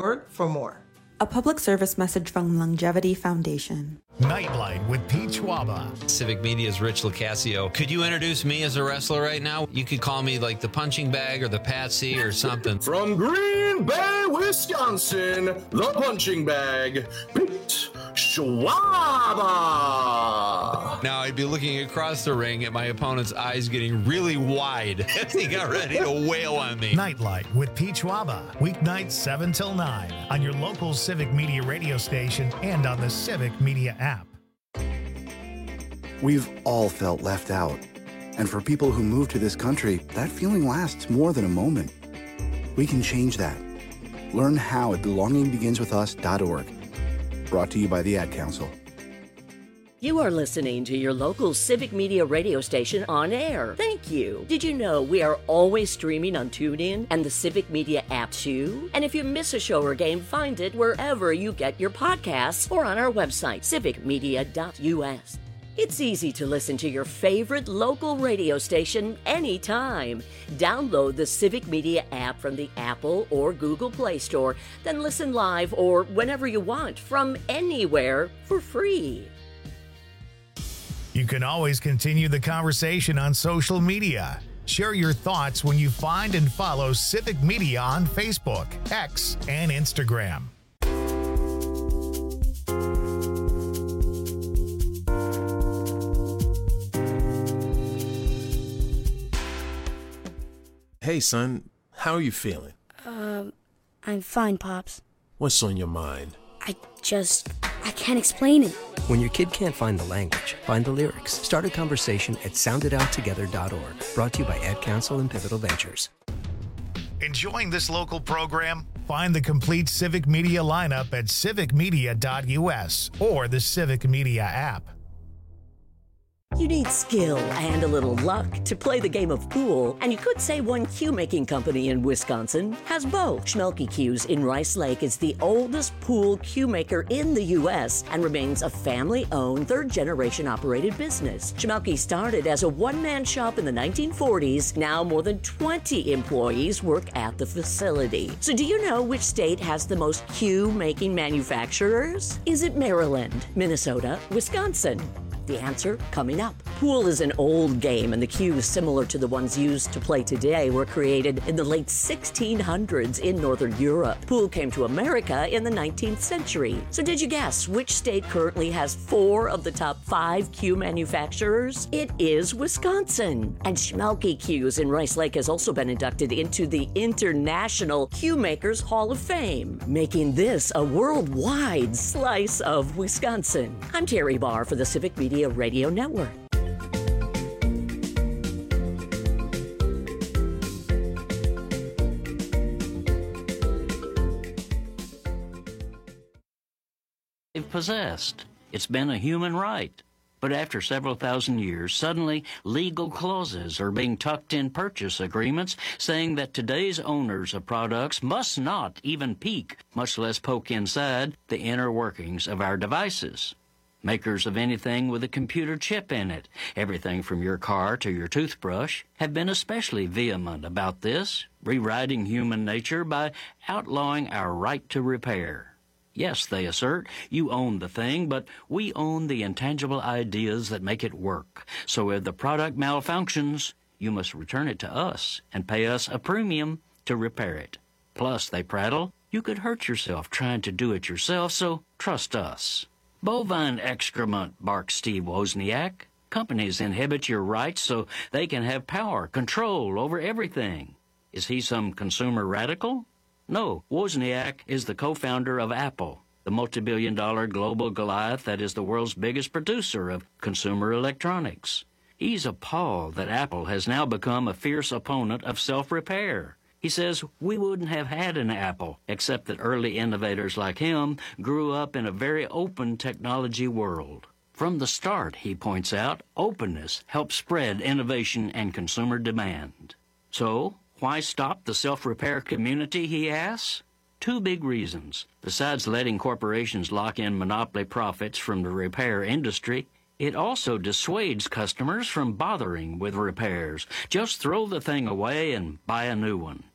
Discover for more. A public service message from Longevity Foundation. Nightlight with Pete Schwaba. Civic Media's Rich Locascio. Could you introduce me as a wrestler right now? You could call me like the punching bag or the Patsy or something. From Green Bay, Wisconsin, the punching bag, Pete Schwaba. Now I'd be looking across the ring at my opponent's eyes getting really wide as he got ready to wail on me. Nightlight with Pete Schwaba. Weeknights 7 till 9 on your local Civic Media radio station and on the Civic Media app. We've all felt left out. And for people who move to this country, that feeling lasts more than a moment. We can change that. Learn how at belongingbeginswithus.org. Brought to you by the Ad Council. You are listening to your local Civic Media radio station on air. Thank you. Did you know we are always streaming on TuneIn and the Civic Media app too? And if you miss a show or game, find it wherever you get your podcasts or on our website, civicmedia.us. It's easy to listen to your favorite local radio station anytime. Download the Civic Media app from the Apple or Google Play Store, then listen live or whenever you want from anywhere for free. You can always continue the conversation on social media. Share your thoughts when you find and follow Civic Media on Facebook, X, and Instagram. Hey, son, how are you feeling? I'm fine, Pops. What's on your mind? I can't explain it. When your kid can't find the language, find the lyrics. Start a conversation at sounditouttogether.org. Brought to you by Ad Council and Pivotal Ventures. Enjoying this local program? Find the complete Civic Media lineup at civicmedia.us or the Civic Media app. You need skill and a little luck to play the game of pool, and you could say one cue-making company in Wisconsin has both. Schmelke Cues in Rice Lake is the oldest pool cue maker in the U.S. and remains a family-owned, third-generation operated business. Schmelke started as a one-man shop in the 1940s. Now more than 20 employees work at the facility. So do you know which state has the most cue-making manufacturers? Is it Maryland, Minnesota, Wisconsin? The answer coming up. Pool is an old game, and the cues similar to the ones used to play today were created in the late 1600s in Northern Europe. Pool came to America in the 19th century. So did you guess which state currently has 4 of the top 5 cue manufacturers? It is Wisconsin. And Schmelke Cues in Rice Lake has also been inducted into the International Cue Makers Hall of Fame, making this a worldwide slice of Wisconsin. I'm Terry Barr for the Civic Media Radio Network. Possessed. It's been a human right. But after several thousand years, suddenly legal clauses are being tucked in purchase agreements saying that today's owners of products must not even peek, much less poke inside, the inner workings of our devices. Makers of anything with a computer chip in it, everything from your car to your toothbrush, have been especially vehement about this, rewriting human nature by outlawing our right to repair. Yes, they assert, you own the thing, but we own the intangible ideas that make it work. So if the product malfunctions, you must return it to us and pay us a premium to repair it. Plus, they prattle, you could hurt yourself trying to do it yourself, so trust us. Bovine excrement, barks Steve Wozniak. Companies inhibit your rights so they can have power, control over everything. Is he some consumer radical? No, Wozniak is the co-founder of Apple, the multi-billion-dollar global Goliath that is the world's biggest producer of consumer electronics. He's appalled that Apple has now become a fierce opponent of self-repair. He says we wouldn't have had an Apple except that early innovators like him grew up in a very open technology world. From the start, he points out, openness helps spread innovation and consumer demand. So, why stop the self-repair community, he asks? 2 big reasons. Besides letting corporations lock in monopoly profits from the repair industry, it also dissuades customers from bothering with repairs. Just throw the thing away and buy a new one.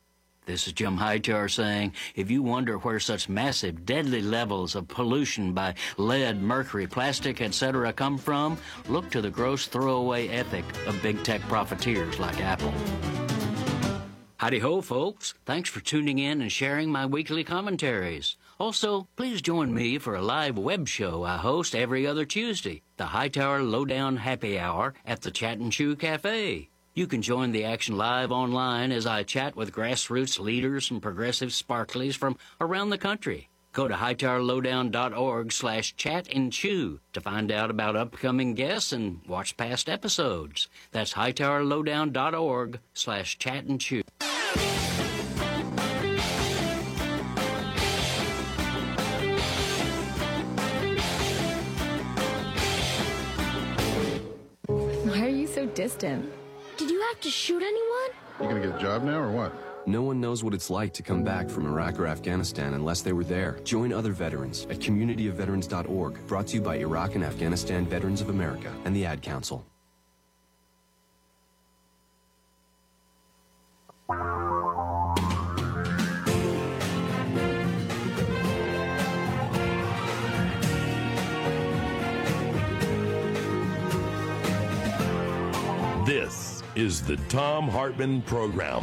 This is Jim Hightower saying, if you wonder where such massive, deadly levels of pollution by lead, mercury, plastic, etc. come from, look to the gross throwaway ethic of big tech profiteers like Apple. Howdy-ho, folks. Thanks for tuning in and sharing my weekly commentaries. Also, please join me for a live web show I host every other Tuesday, the Hightower Lowdown Happy Hour at the Chat and Chew Cafe. You can join the action live online as I chat with grassroots leaders and progressive sparklies from around the country. Go to hightowerlowdown.org/chat-and-chew to find out about upcoming guests and watch past episodes. That's hightowerlowdown.org/chat-and-chew. Why are you so distant? Did you have to shoot anyone? You gonna get a job now or what? No one knows what it's like to come back from Iraq or Afghanistan unless they were there. Join other veterans at communityofveterans.org, brought to you by Iraq and Afghanistan Veterans of America and the Ad Council. This is the Thom Hartmann Program.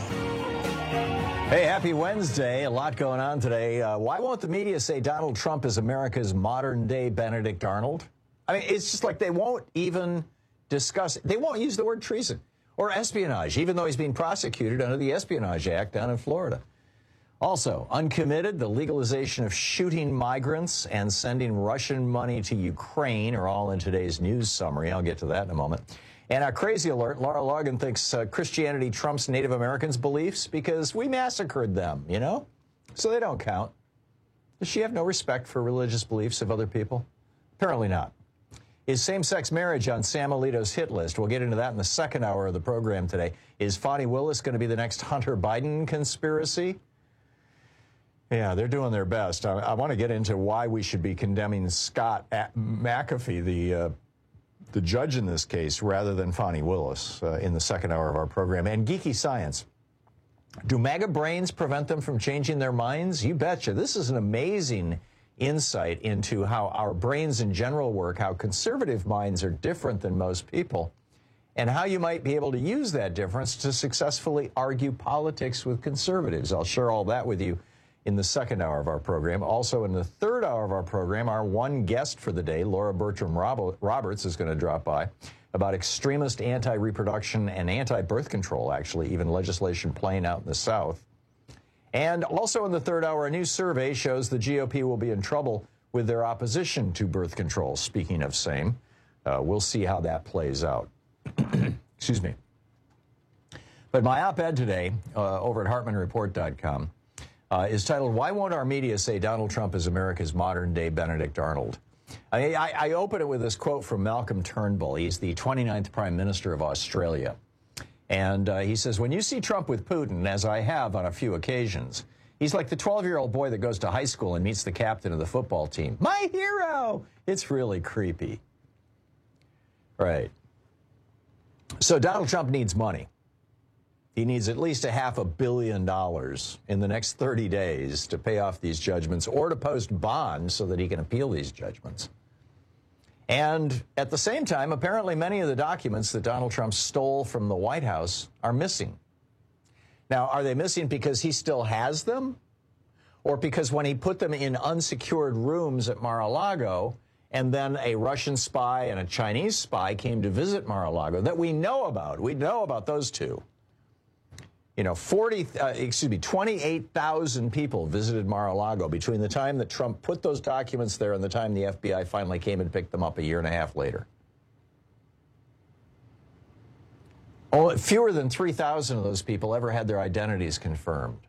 Hey, happy Wednesday. A lot going on today. Why won't the media say Donald Trump is America's modern-day Benedict Arnold? I mean, it's just like they won't even discuss, they won't use the word treason or espionage, even though he's being prosecuted under the Espionage Act down in Florida. Also, uncommitted, the legalization of shooting migrants and sending Russian money to Ukraine are all in today's news summary. I'll get to that in a moment. And our crazy alert, Laura Logan thinks Christianity trumps Native Americans' beliefs because we massacred them, you know? So they don't count. Does she have no respect for religious beliefs of other people? Apparently not. Is same-sex marriage on Sam Alito's hit list? We'll get into that in the second hour of the program today. Is Fani Willis going to be the next Hunter Biden conspiracy? Yeah, they're doing their best. I want to get into why we should be condemning Scott McAfee, the judge in this case, rather than Fani Willis in the second hour of our program. And geeky science. Do MAGA brains prevent them from changing their minds? You betcha. This is an amazing insight into how our brains in general work, how conservative minds are different than most people, and how you might be able to use that difference to successfully argue politics with conservatives. I'll share all that with you in the second hour of our program. Also in the third hour of our program, our one guest for the day, Laura Bertram Roberts, is going to drop by about extremist anti-reproduction and anti-birth control, actually, even legislation playing out in the South. And also in the third hour, a new survey shows the GOP will be in trouble with their opposition to birth control. Speaking of same, we'll see how that plays out. Excuse me. But my op-ed today over at HartmanReport.com is titled, Why Won't Our Media Say Donald Trump is America's Modern-Day Benedict Arnold? I open it with this quote from Malcolm Turnbull. He's the 29th Prime Minister of Australia. And he says, when you see Trump with Putin, as I have on a few occasions, he's like the 12-year-old boy that goes to high school and meets the captain of the football team. My hero! It's really creepy. Right. So Donald Trump needs money. He needs at least $500 million in the next 30 days to pay off these judgments or to post bonds so that he can appeal these judgments. And at the same time, apparently many of the documents that Donald Trump stole from the White House are missing. Now, are they missing because he still has them? Or because when he put them in unsecured rooms at Mar-a-Lago, and then a Russian spy and a Chinese spy came to visit Mar-a-Lago that we know about those two. You know, 28,000 people visited Mar-a-Lago between the time that Trump put those documents there and the time the FBI finally came and picked them up a year and a half later. Fewer than 3,000 of those people ever had their identities confirmed.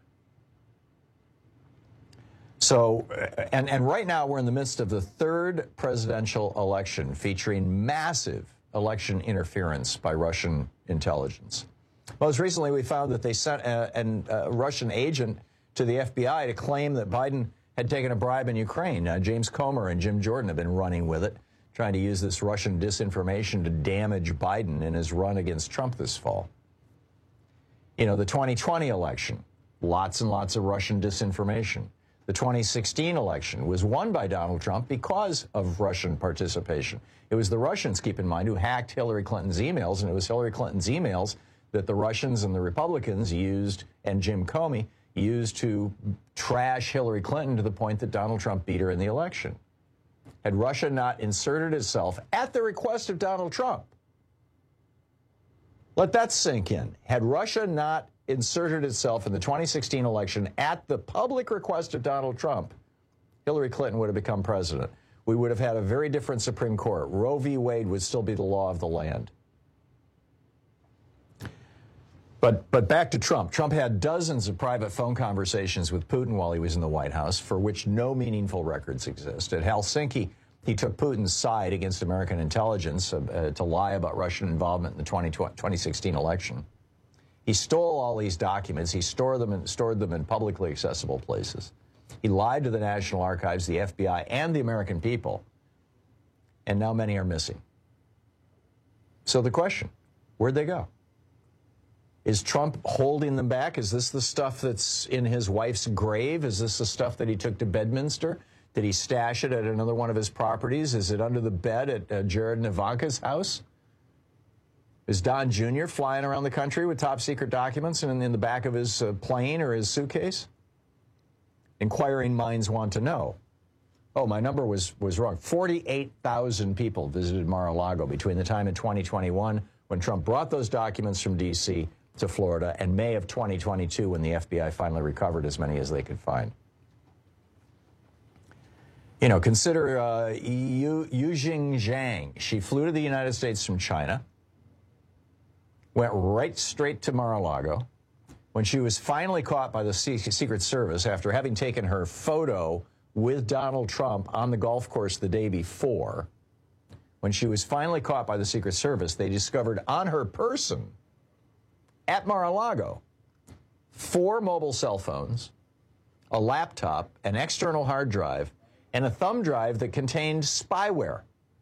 So, and right now we're in the midst of the third presidential election featuring massive election interference by Russian intelligence. Most recently, we found that they sent a Russian agent to the FBI to claim that Biden had taken a bribe in Ukraine. James Comer and Jim Jordan have been running with it, trying to use this Russian disinformation to damage Biden in his run against Trump this fall. You know, the 2020 election, Lots and lots of Russian disinformation. The 2016 election was won by Donald Trump because of Russian participation. It was the Russians, keep in mind, who hacked Hillary Clinton's emails, and it was Hillary Clinton's emails that the Russians and the Republicans used, and Jim Comey used to trash Hillary Clinton to the point that Donald Trump beat her in the election. Had Russia not inserted itself at the request of Donald Trump, let that sink in. Had Russia not inserted itself in the 2016 election at the public request of Donald Trump, Hillary Clinton would have become president. We would have had a very different Supreme Court. Roe v. Wade would still be the law of the land. But back to Trump. Trump had dozens of private phone conversations with Putin while he was in the White House, for which no meaningful records exist. At Helsinki, he took Putin's side against American intelligence to lie about Russian involvement in the 2016 election. He stole all these documents. He stored them in publicly accessible places. He lied to the National Archives, the FBI, and the American people. And now many are missing. So the question, where'd they go? Is Trump holding them back? Is this the stuff that's in his wife's grave? Is this the stuff that he took to Bedminster? Did he stash it at another one of his properties? Is it under the bed at Jared and Ivanka's house? Is Don Jr. flying around the country with top secret documents and in the back of his plane or his suitcase? Inquiring minds want to know. Oh, my number was wrong. 48,000 people visited Mar-a-Lago between the time in 2021 when Trump brought those documents from D.C. to Florida and May of 2022 when the FBI finally recovered as many as they could find. You know, consider Yujing Zhang. She flew to the United States from China, went right straight to Mar-a-Lago. When she was finally caught by the Secret Service after having taken her photo with Donald Trump on the golf course the day before, when she was finally caught by the Secret Service, they discovered on her person at Mar-a-Lago 4 mobile cell phones, a laptop, an external hard drive, and a thumb drive that contained spyware.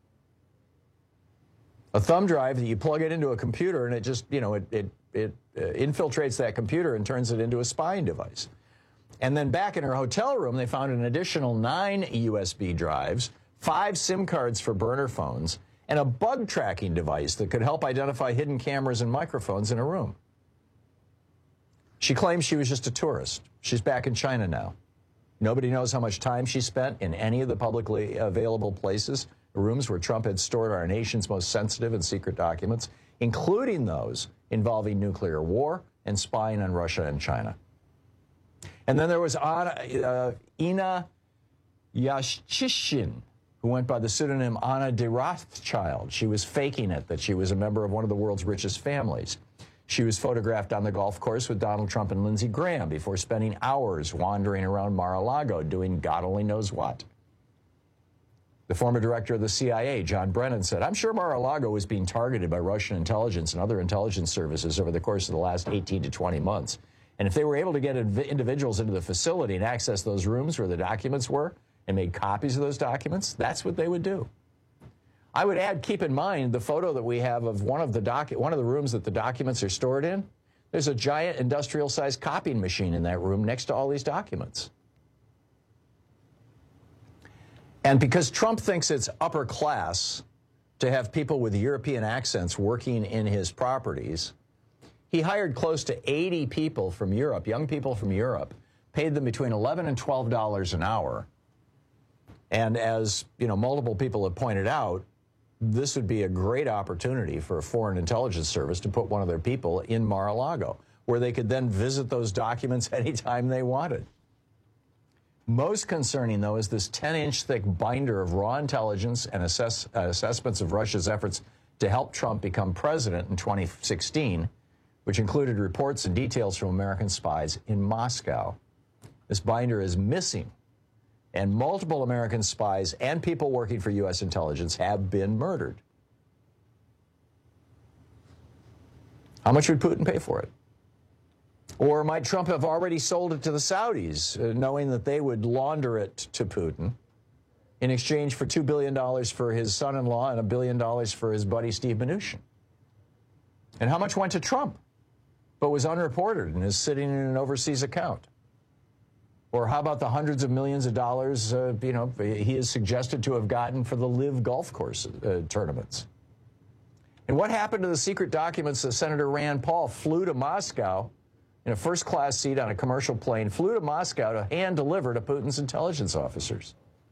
A thumb drive that you plug it into a computer and it just, you know, it infiltrates that computer and turns it into a spying device. And then back in her hotel room, they found an additional 9 USB drives, 5 SIM cards for burner phones, and a bug tracking device that could help identify hidden cameras and microphones in a room. She claims she was just a tourist. She's back in China now. Nobody knows how much time she spent in any of the publicly available places, rooms where Trump had stored our nation's most sensitive and secret documents, including those involving nuclear war and spying on Russia and China. And then there was Ina Yashchishin, who went by the pseudonym Anna de Rothschild. She was faking it, that she was a member of one of the world's richest families. She was photographed on the golf course with Donald Trump and Lindsey Graham before spending hours wandering around Mar-a-Lago doing God only knows what. The former director of the CIA, John Brennan, said, "I'm sure Mar-a-Lago was being targeted by Russian intelligence and other intelligence services over the course of the last 18 to 20 months. And if they were able to get individuals into the facility and access those rooms where the documents were and made copies of those documents, that's what they would do." I would add, keep in mind the photo that we have of one of the rooms that the documents are stored in. There's a giant industrial-sized copying machine in that room next to all these documents. And because Trump thinks it's upper class to have people with European accents working in his properties, he hired close to 80 people from Europe, young people from Europe, paid them between $11 and $12 an hour. And as you know, multiple people have pointed out, this would be a great opportunity for a foreign intelligence service to put one of their people in Mar-a-Lago, where they could then visit those documents anytime they wanted. Most concerning, though, is this 10-inch thick binder of raw intelligence and assessments of Russia's efforts to help Trump become president in 2016, which included reports and details from American spies in Moscow. This binder is missing, and multiple American spies and people working for U.S. intelligence have been murdered. How much would Putin pay for it? Or might Trump have already sold it to the Saudis, knowing that they would launder it to Putin in exchange for $2 billion for his son-in-law and $1 billion for his buddy Steve Mnuchin? And how much went to Trump? but was unreported and is sitting in an overseas account? Or how about the hundreds of millions of dollars, he is suggested to have gotten for the LIV golf course tournaments? And what happened to the secret documents that Senator Rand Paul flew to Moscow in a first-class seat on a commercial plane, flew to Moscow to hand-deliver to Putin's intelligence officers?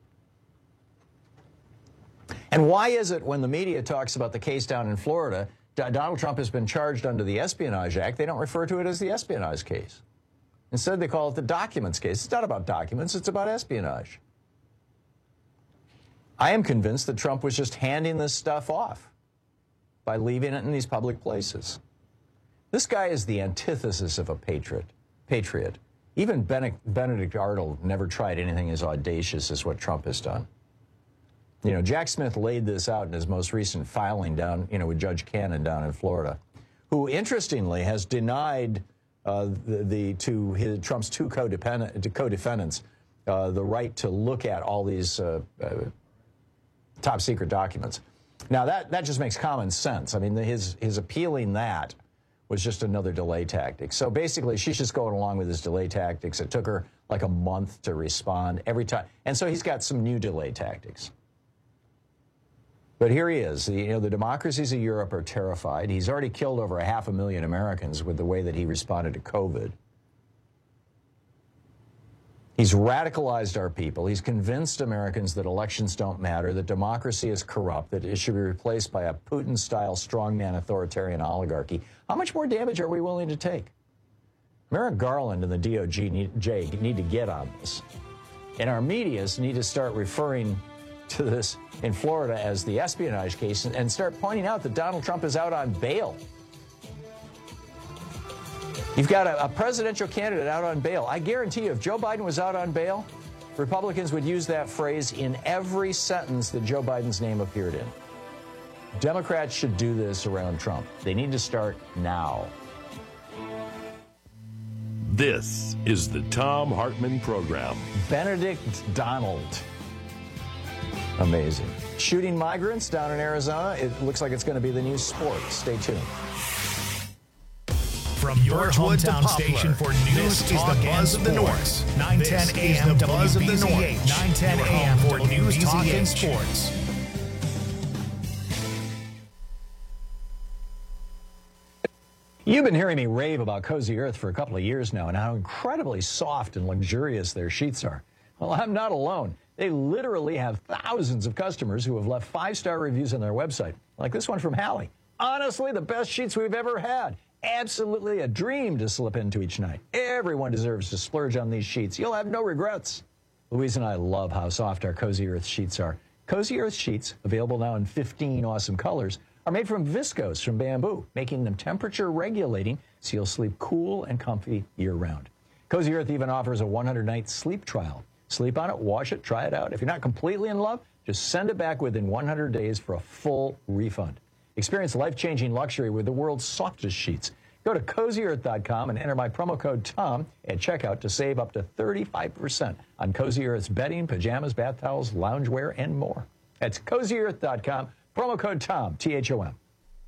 And why is it when the media talks about the case down in Florida, Donald Trump has been charged under the Espionage Act, they don't refer to it as the espionage case? Instead, they call it the documents case. It's not about documents, it's about espionage. I am convinced that Trump was just handing this stuff off by leaving it in these public places. This guy is the antithesis of a patriot. Even Benedict Arnold never tried anything as audacious as what Trump has done. Jack Smith laid this out in his most recent filing down, with Judge Cannon down in Florida, who interestingly has denied Trump's two co-defendants the right to look at all these top secret documents. Now that just makes common sense. I mean, his appealing that was just another delay tactic. So basically, she's just going along with his delay tactics. It took her like a month to respond every time, and so he's got some new delay tactics. But here he is. The democracies of Europe are terrified. He's already killed over 500,000 Americans with the way that he responded to COVID. He's radicalized our people. He's convinced Americans that elections don't matter, that democracy is corrupt, that it should be replaced by a Putin-style strongman authoritarian oligarchy. How much more damage are we willing to take? Merrick Garland and the DOJ need to get on this. And our medias need to start referring to this in Florida as the espionage case and start pointing out that Donald Trump is out on bail. You've got a presidential candidate out on bail. I guarantee you, if Joe Biden was out on bail, Republicans would use that phrase in every sentence that Joe Biden's name appeared in. Democrats should do this around Trump. They need to start now. This is the Thom Hartmann Program. Benedict Donald. Amazing. Shooting migrants down in Arizona. It looks like it's going to be the new sport. Stay tuned. From your hometown station for news, is the Buzz of the North. 910 a.m. Buzz of the North. 910 a.m. for news, talk, and sports. You've been hearing me rave about Cozy Earth for a couple of years now and how incredibly soft and luxurious their sheets are. Well, I'm not alone. They literally have thousands of customers who have left 5-star reviews on their website, like this one from Hallie. Honestly, the best sheets we've ever had. Absolutely a dream to slip into each night. Everyone deserves to splurge on these sheets. You'll have no regrets. Louise and I love how soft our Cozy Earth sheets are. Cozy Earth sheets, available now in 15 awesome colors, are made from viscose from bamboo, making them temperature regulating so you'll sleep cool and comfy year-round. Cozy Earth even offers a 100-night sleep trial. Sleep on it, wash it, try it out. If you're not completely in love, just send it back within 100 days for a full refund. Experience life-changing luxury with the world's softest sheets. Go to CozyEarth.com and enter my promo code TOM at checkout to save up to 35% on Cozy Earth's bedding, pajamas, bath towels, loungewear, and more. That's CozyEarth.com, promo code TOM, T-H-O-M.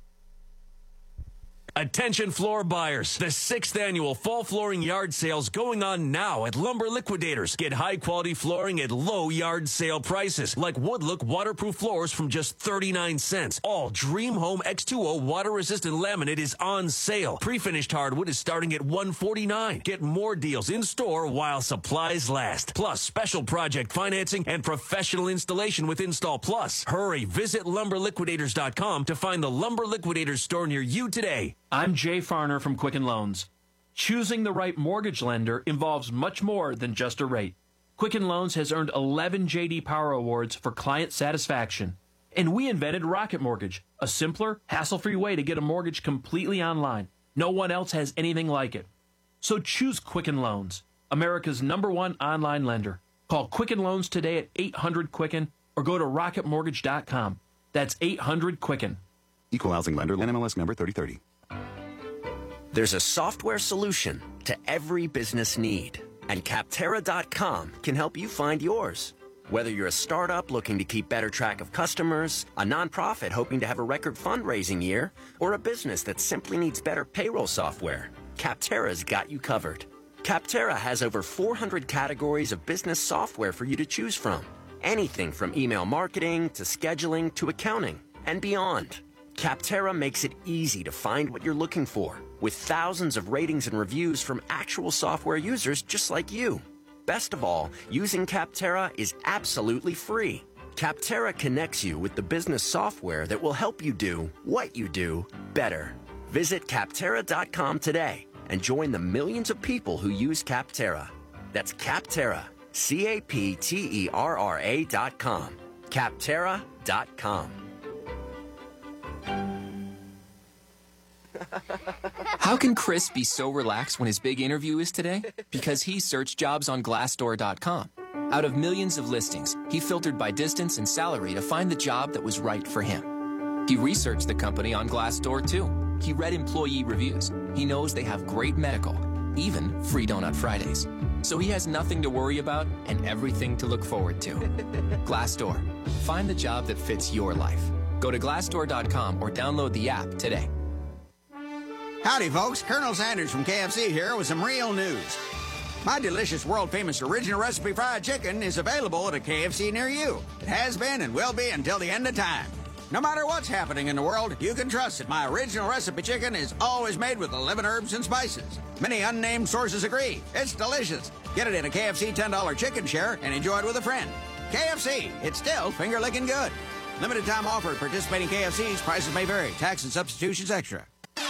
Attention floor buyers. The 6th annual fall flooring yard sale's going on now at Lumber Liquidators. Get high quality flooring at low yard sale prices, like Woodlook waterproof floors from just 39 cents. All Dream Home X2O water resistant laminate is on sale. Pre-finished hardwood is starting at $149. Get more deals in store while supplies last. Plus special project financing and professional installation with Install Plus. Hurry, visit lumberliquidators.com to find the Lumber Liquidators store near you today. I'm Jay Farner from Quicken Loans. Choosing the right mortgage lender involves much more than just a rate. Quicken Loans has earned 11 J.D. Power Awards for client satisfaction. And we invented Rocket Mortgage, a simpler, hassle-free way to get a mortgage completely online. No one else has anything like it. So choose Quicken Loans, America's #1 online lender. Call Quicken Loans today at 800-QUICKEN or go to rocketmortgage.com. That's 800-QUICKEN. Equal housing lender, NMLS number 3030. There's a software solution to every business need, and Capterra.com can help you find yours. Whether you're a startup looking to keep better track of customers, a nonprofit hoping to have a record fundraising year, or a business that simply needs better payroll software, Capterra's got you covered. Capterra has over 400 categories of business software for you to choose from. Anything from email marketing to scheduling to accounting and beyond. Capterra makes it easy to find what you're looking for, with thousands of ratings and reviews from actual software users just like you. Best of all, using Capterra is absolutely free. Capterra connects you with the business software that will help you do what you do better. Visit Capterra.com today and join the millions of people who use Capterra. That's Capterra, Capterra.com. Capterra.com. How can Chris be so relaxed when his big interview is today? Because he searched jobs on Glassdoor.com. Out of millions of listings, he filtered by distance and salary to find the job that was right for him. He researched the company on Glassdoor too. He read employee reviews. He knows they have great medical, even free Donut Fridays. So he has nothing to worry about and everything to look forward to. Glassdoor. Find the job that fits your life. Go to Glassdoor.com or download the app today. Howdy, folks. Colonel Sanders from KFC here with some real news. My delicious, world-famous original recipe fried chicken is available at a KFC near you. It has been and will be until the end of time. No matter what's happening in the world, you can trust that my original recipe chicken is always made with 11 herbs and spices. Many unnamed sources agree. It's delicious. Get it in a KFC $10 chicken share and enjoy it with a friend. KFC, it's still finger-licking good. Limited time offer at participating KFCs. Prices may vary. Tax and substitutions extra.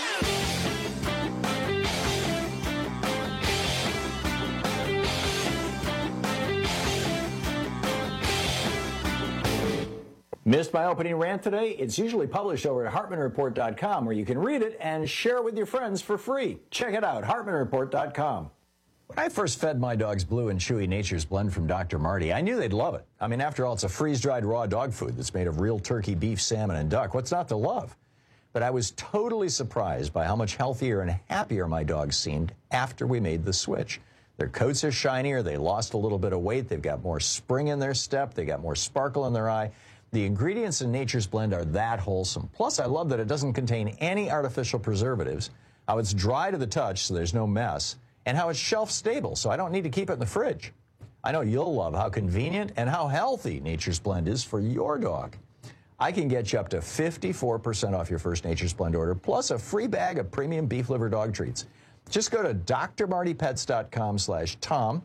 Missed my opening rant today? It's usually published over at HartmanReport.com, where you can read it and share it with your friends for free. Check it out, HartmanReport.com. When I first fed my dogs Blue and Chewy Nature's Blend from Dr. Marty, I knew they'd love it. I mean, after all, it's a freeze-dried raw dog food that's made of real turkey, beef, salmon, and duck. What's not to love? But I was totally surprised by how much healthier and happier my dogs seemed after we made the switch. Their coats are shinier, they lost a little bit of weight, they've got more spring in their step, they got more sparkle in their eye. The ingredients in Nature's Blend are that wholesome. Plus, I love that it doesn't contain any artificial preservatives, how it's dry to the touch so there's no mess, and how it's shelf stable so I don't need to keep it in the fridge. I know you'll love how convenient and how healthy Nature's Blend is for your dog. I can get you up to 54% off your first Nature's Blend order, plus a free bag of premium beef liver dog treats. Just go to drmartypets.com/Tom,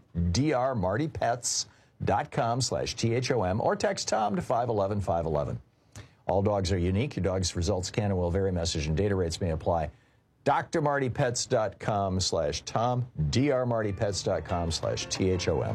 drmartypets.com/THOM, or text Tom to 511-511. All dogs are unique. Your dog's results can and will vary. Message and data rates may apply. drmartypets.com/Tom, drmartypets.com/THOM.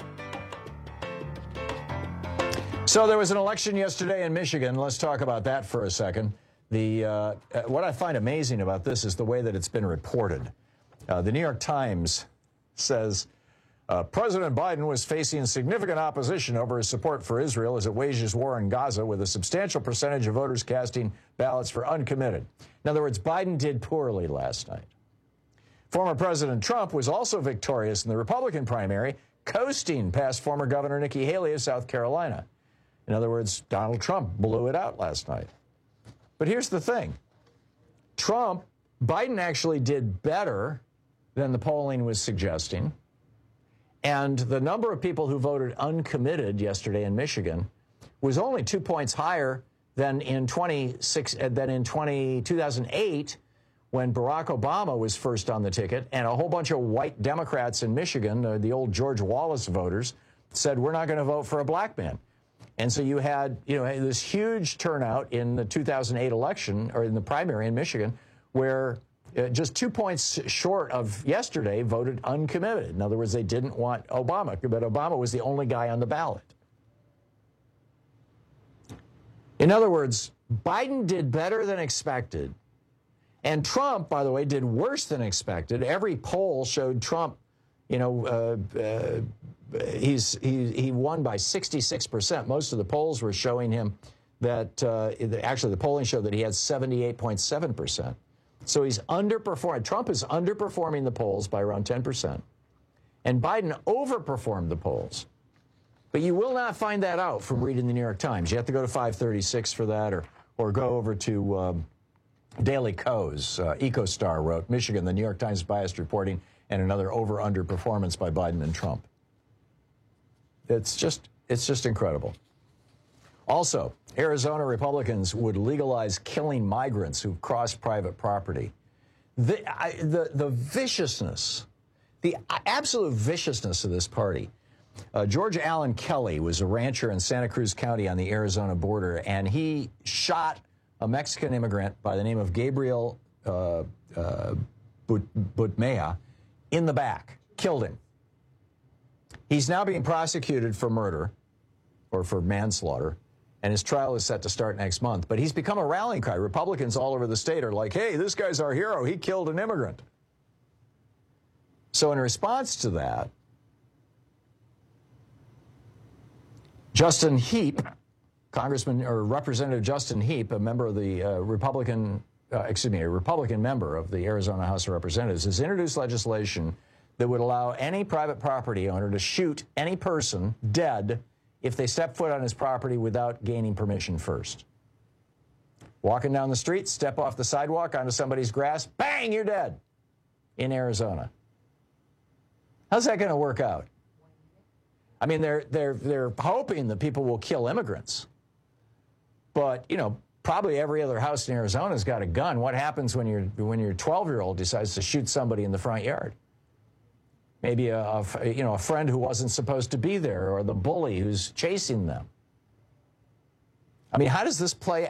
So there was an election yesterday in Michigan. Let's talk about that for a second. What I find amazing about this is the way that it's been reported. The New York Times says President Biden was facing significant opposition over his support for Israel as it wages war in Gaza, with a substantial percentage of voters casting ballots for uncommitted. In other words, Biden did poorly last night. Former President Trump was also victorious in the Republican primary, coasting past former Governor Nikki Haley of South Carolina. In other words, Donald Trump blew it out last night. But here's the thing. Biden actually did better than the polling was suggesting. And the number of people who voted uncommitted yesterday in Michigan was only 2 points higher than in 2008, when Barack Obama was first on the ticket, and a whole bunch of white Democrats in Michigan, the old George Wallace voters, said, we're not going to vote for a black man. And so you had, this huge turnout in the 2008 election, or in the primary in Michigan, where just 2 points short of yesterday voted uncommitted. In other words, they didn't want Obama, but Obama was the only guy on the ballot. In other words, Biden did better than expected. And Trump, by the way, did worse than expected. Every poll showed Trump, he won by 66%. Most of the polls were showing him that, actually the polling showed that he had 78.7%. So he's underperformed. Trump is underperforming the polls by around 10%. And Biden overperformed the polls. But you will not find that out from reading the New York Times. You have to go to 536 for that, or go over to Daily Kos, EcoStar wrote, Michigan, the New York Times biased reporting, and another over-under performance by Biden and Trump. It's just incredible. Also, Arizona Republicans would legalize killing migrants who cross private property. The viciousness, the absolute viciousness of this party. George Allen Kelly was a rancher in Santa Cruz County on the Arizona border, and he shot a Mexican immigrant by the name of Gabriel Butmea in the back, killed him. He's now being prosecuted for murder or for manslaughter, and his trial is set to start next month. But he's become a rallying cry. Republicans all over the state are like, hey, this guy's our hero. He killed an immigrant. So in response to that, Justin Heap, Congressman or Representative Justin Heap, a member of the a Republican member of the Arizona House of Representatives, has introduced legislation that would allow any private property owner to shoot any person dead if they step foot on his property without gaining permission first. Walking down the street, step off the sidewalk onto somebody's grass, bang, you're dead in Arizona. How's that going to work out? I mean, they're hoping that people will kill immigrants. But, you know, probably every other house in Arizona's got a gun. What happens when your 12-year-old decides to shoot somebody in the front yard? Maybe a friend who wasn't supposed to be there, or the bully who's chasing them. I mean, how does this play?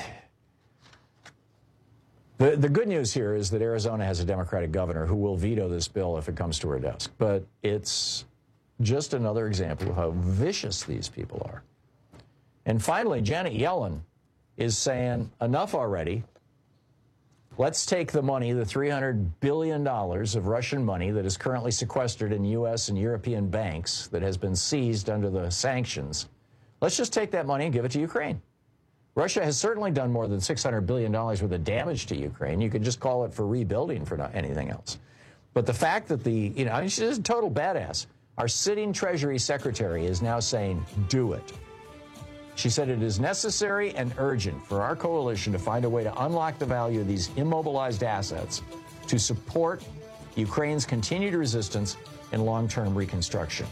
The good news here is that Arizona has a Democratic governor who will veto this bill if it comes to her desk. But it's just another example of how vicious these people are. And finally, Janet Yellen is saying, enough already. Let's take the money, the $300 billion of Russian money that is currently sequestered in U.S. and European banks that has been seized under the sanctions. Let's just take that money and give it to Ukraine. Russia has certainly done more than $600 billion worth of damage to Ukraine. You could just call it for rebuilding for not anything else. But the fact that she's a total badass. Our sitting Treasury Secretary is now saying, do it. She said it is necessary and urgent for our coalition to find a way to unlock the value of these immobilized assets to support Ukraine's continued resistance and long-term reconstruction.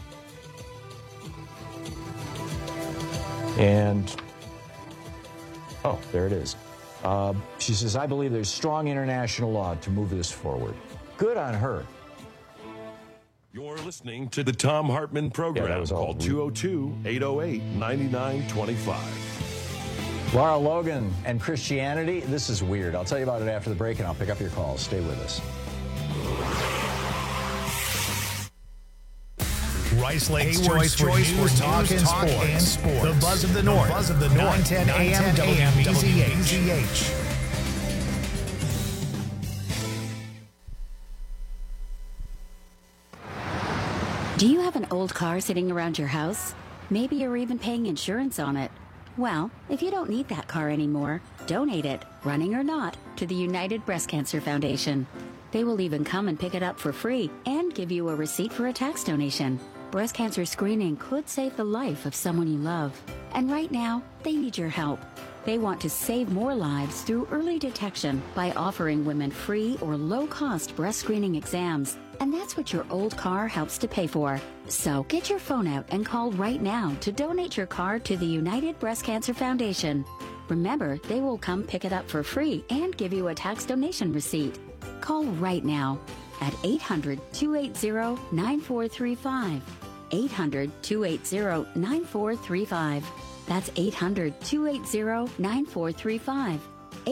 And, oh, there it is. She says, I believe there's strong international law to move this forward. Good on her. You're listening to the Thom Hartmann program. Call 202-808-9925. Laura Logan and Christianity. This is weird. I'll tell you about it after the break, and I'll pick up your calls. Stay with us. Rice Lake's choice for talk and sports. The Buzz of the North. 910 AM WBZH. Do you have an old car sitting around your house? Maybe you're even paying insurance on it. Well, if you don't need that car anymore, donate it, running or not, to the United Breast Cancer Foundation. They will even come and pick it up for free and give you a receipt for a tax donation. Breast cancer screening could save the life of someone you love. And right now, they need your help. They want to save more lives through early detection by offering women free or low-cost breast screening exams. And that's what your old car helps to pay for. So get your phone out and call right now to donate your car to the United Breast Cancer Foundation. Remember, they will come pick it up for free and give you a tax donation receipt. Call right now at 800-280-9435. 800-280-9435. That's 800-280-9435.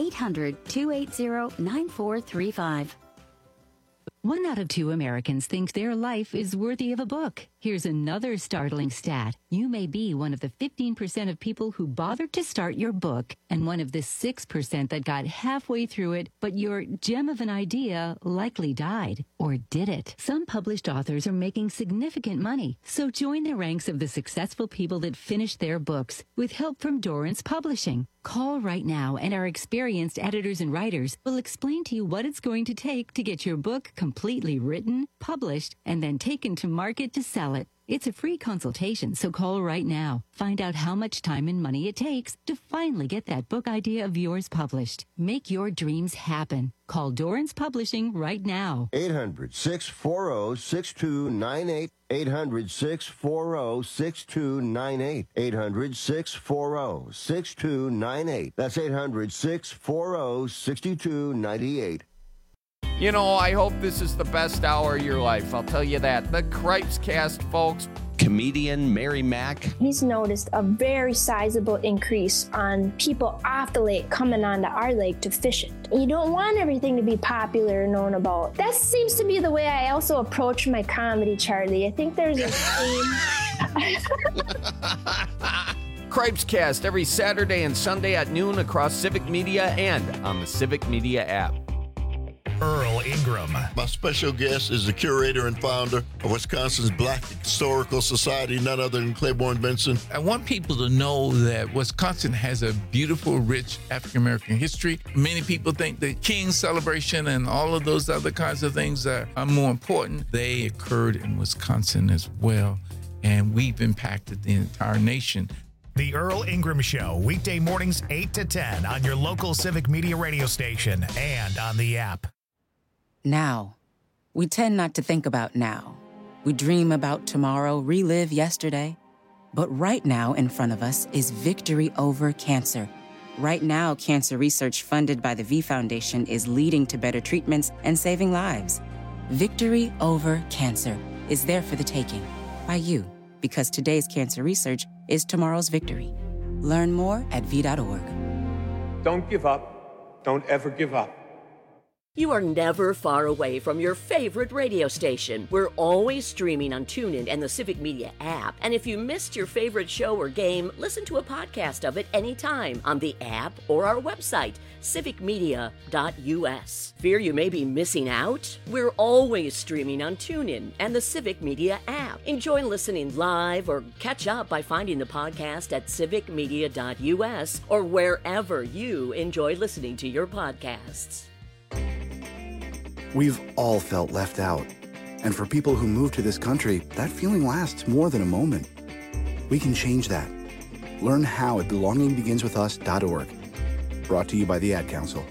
800-280-9435. 1 out of 2 Americans think their life is worthy of a book. Here's another startling stat. You may be one of the 15% of people who bothered to start your book and one of the 6% that got halfway through it, but your gem of an idea likely died. Or did it? Some published authors are making significant money, so join the ranks of the successful people that finished their books with help from Dorrance Publishing. Call right now and our experienced editors and writers will explain to you what it's going to take to get your book completely written, published, and then taken to market to sell it. It's a free consultation, so call right now. Find out how much time and money it takes to finally get that book idea of yours published. Make your dreams happen. Call Dorrance Publishing right now. 800-640-6298. 800-640-6298. 800-640-6298. That's 800-640-6298. You know, I hope this is the best hour of your life. I'll tell you that. The Cripes Cast, folks. Comedian Mary Mack. He's noticed a very sizable increase on people off the lake coming onto our lake to fish it. You don't want everything to be popular and known about. That seems to be the way I also approach my comedy, Charlie. I think there's a theme. Cripes Cast every Saturday and Sunday at noon across Civic Media and on the Civic Media app. Earl Ingram. My special guest is the curator and founder of Wisconsin's Black Historical Society, none other than Claiborne Benson. I want people to know that Wisconsin has a beautiful, rich African-American history. Many people think the King celebration and all of those other kinds of things are more important. They occurred in Wisconsin as well, and we've impacted the entire nation. The Earl Ingram Show, weekday mornings 8 to 10 on your local Civic Media radio station and on the app. Now. We tend not to think about now. We dream about tomorrow, relive yesterday. But right now in front of us is victory over cancer. Right now, cancer research funded by the V Foundation is leading to better treatments and saving lives. Victory over cancer is there for the taking by you, because today's cancer research is tomorrow's victory. Learn more at v.org. Don't give up. Don't ever give up. You are never far away from your favorite radio station. We're always streaming on TuneIn and the Civic Media app. And if you missed your favorite show or game, listen to a podcast of it anytime on the app or our website, civicmedia.us. Fear you may be missing out? We're always streaming on TuneIn and the Civic Media app. Enjoy listening live or catch up by finding the podcast at civicmedia.us or wherever you enjoy listening to your podcasts. We've all felt left out. And for people who move to this country, that feeling lasts more than a moment. We can change that. Learn how at belongingbeginswithus.org. Brought to you by the Ad Council.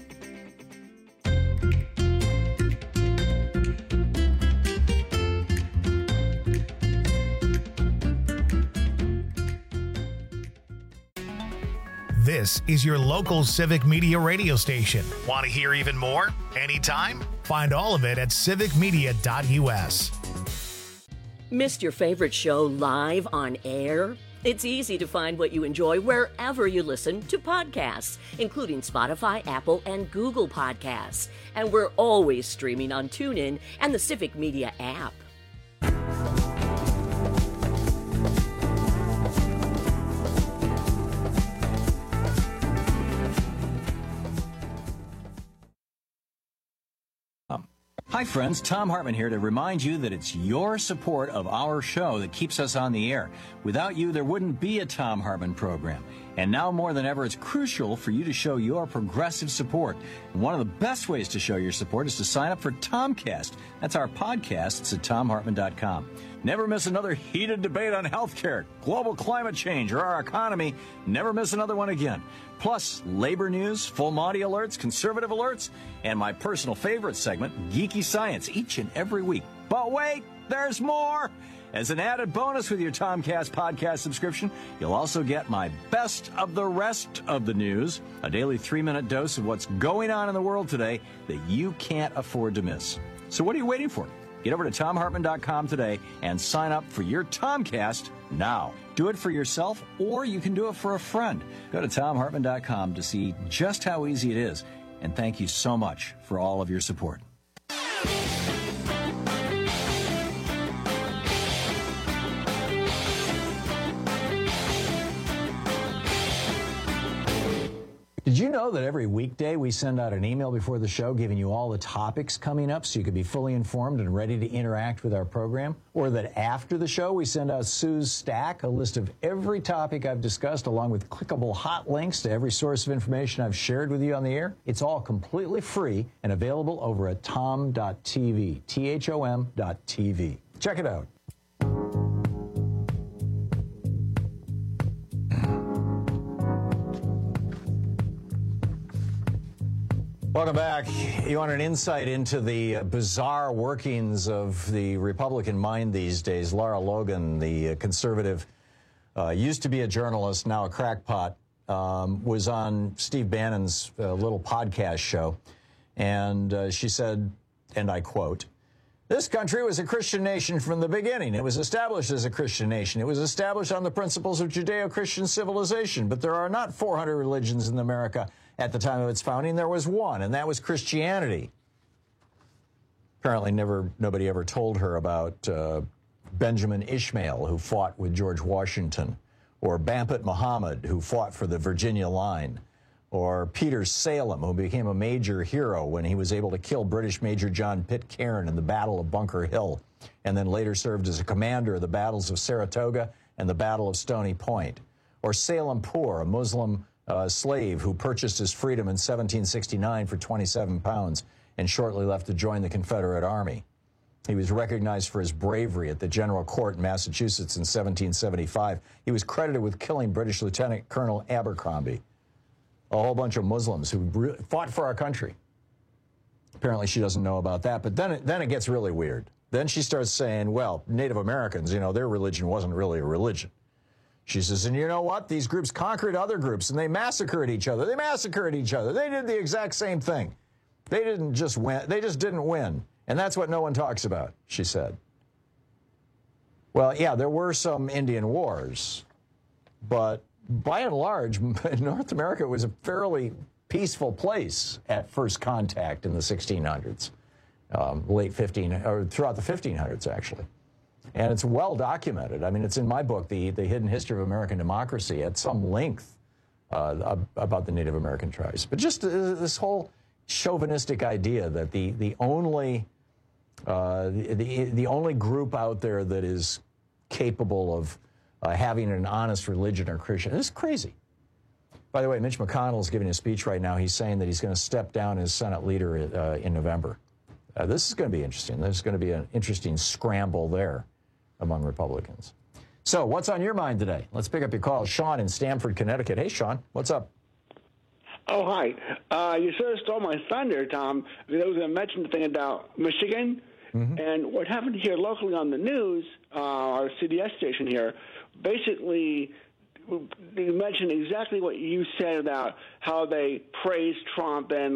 This is your local Civic Media radio station. Want to hear even more? Anytime? Find all of it at civicmedia.us. Missed your favorite show live on air? It's easy to find what you enjoy wherever you listen to podcasts, including Spotify, Apple, and Google Podcasts. And we're always streaming on TuneIn and the Civic Media app. Hi friends, Tom Hartman here to remind you that it's your support of our show that keeps us on the air. Without you, there wouldn't be a Tom Hartman program. And now more than ever, it's crucial for you to show your progressive support. And one of the best ways to show your support is to sign up for Tomcast. That's our podcast. It's at TomHartman.com. Never miss another heated debate on healthcare, global climate change, or our economy. Never miss another one again. Plus, labor news, full Monty alerts, conservative alerts, and my personal favorite segment, Geeky Science, each and every week. But wait, there's more! As an added bonus with your Tomcast podcast subscription, you'll also get my best of the rest of the news, a daily 3-minute dose of what's going on in the world today that you can't afford to miss. So what are you waiting for? Get over to TomHartman.com today and sign up for your Tomcast now. Do it for yourself, or you can do it for a friend. Go to TomHartman.com to see just how easy it is. And thank you so much for all of your support. Did you know that every weekday we send out an email before the show giving you all the topics coming up so you can be fully informed and ready to interact with our program? Or that after the show we send out Sue's Stack, a list of every topic I've discussed along with clickable hot links to every source of information I've shared with you on the air? It's all completely free and available over at tom.tv, THOM.tv. Check it out. Welcome back. You want an insight into the bizarre workings of the Republican mind these days. Lara Logan, the conservative, used to be a journalist, now a crackpot, was on Steve Bannon's little podcast show. And she said, and I quote, "This country was a Christian nation from the beginning. It was established as a Christian nation. It was established on the principles of Judeo-Christian civilization. But there are not 400 religions in America. At the time of its founding, there was one, and that was Christianity." Apparently nobody ever told her about Benjamin Ishmael, who fought with George Washington, or Bampet Muhammad, who fought for the Virginia line, or Peter Salem, who became a major hero when he was able to kill British Major John Pitcairn in the Battle of Bunker Hill, and then later served as a commander of the battles of Saratoga and the Battle of Stony Point, or Salem Poor, a Muslim slave who purchased his freedom in 1769 for 27 pounds and shortly left to join the Confederate Army. He was recognized for his bravery at the General Court in Massachusetts in 1775. He was credited with killing British Lieutenant Colonel Abercrombie. A whole bunch of Muslims who fought for our country. Apparently she doesn't know about that, but then it gets really weird. Then she starts saying, well, Native Americans, their religion wasn't really a religion. She says, and you know what? These groups conquered other groups, and they massacred each other. They did the exact same thing. They didn't just win. They just didn't win. And that's what no one talks about, she said. Well, yeah, there were some Indian wars, but by and large, North America was a fairly peaceful place at first contact in the 1600s, throughout the 1500s, actually. And it's well documented. I mean, it's in my book, The Hidden History of American Democracy, at some length about the Native American tribes. But just this whole chauvinistic idea that the only group out there that is capable of having an honest religion or Christian is crazy. By the way, Mitch McConnell is giving a speech right now. He's saying that he's going to step down as Senate leader in November. This is going to be interesting. There's going to be an interesting scramble there among Republicans. So what's on your mind today? Let's pick up your call. Sean in Stamford, Connecticut. Hey, Sean, what's up? Oh, hi. You sort of stole my thunder, Tom, because I was going to mention the thing about Michigan. Mm-hmm. And what happened here locally on the news, our CBS station here, basically you mentioned exactly what you said about how they praised Trump and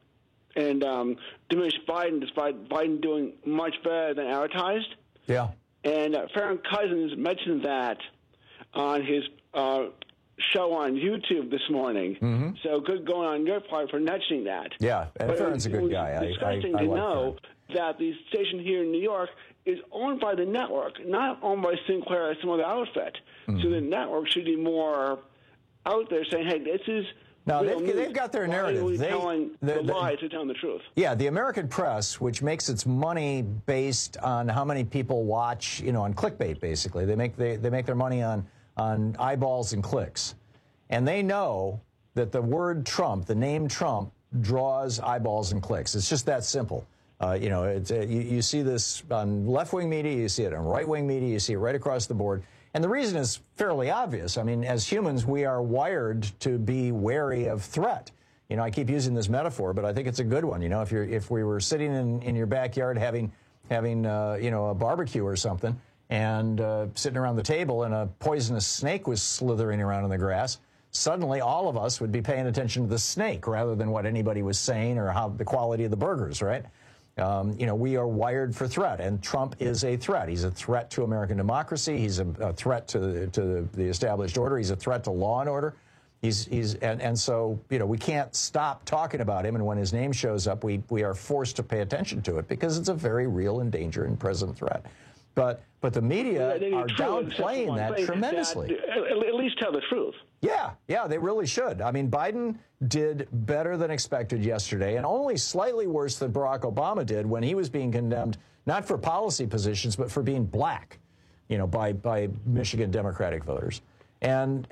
diminished Biden, despite Biden doing much better than advertised. Yeah. And Farron Cousins mentioned that on his show on YouTube this morning. Mm-hmm. So good going on your part for mentioning that. Yeah, and Farron's a good guy. It's disgusting to know that the station here in New York is owned by the network, not owned by Sinclair or some other outfit. Mm-hmm. So the network should be more out there saying, hey, this is... No, they've got their narrative. They're telling the lies to tell the truth. Yeah, the American press, which makes its money based on how many people watch, on clickbait, basically. They make their money on eyeballs and clicks. And they know that the word Trump, the name Trump, draws eyeballs and clicks. It's just that simple. You see this on left-wing media, you see it on right-wing media, you see it right across the board. And the reason is fairly obvious. I mean, as humans, we are wired to be wary of threat. I keep using this metaphor, but I think it's a good one. If we were sitting in your backyard having a barbecue or something, and sitting around the table and a poisonous snake was slithering around in the grass, suddenly all of us would be paying attention to the snake rather than what anybody was saying or how the quality of the burgers, right? We are wired for threat, and Trump is a threat. He's a threat to American democracy. He's a threat to the established order. He's a threat to law and order. So we can't stop talking about him. And when his name shows up, we are forced to pay attention to it because it's a very real and danger and present threat. But the media are downplaying that tremendously. At least tell the truth. Yeah, they really should. I mean, Biden did better than expected yesterday, and only slightly worse than Barack Obama did when he was being condemned, not for policy positions, but for being black, by Michigan Democratic voters. And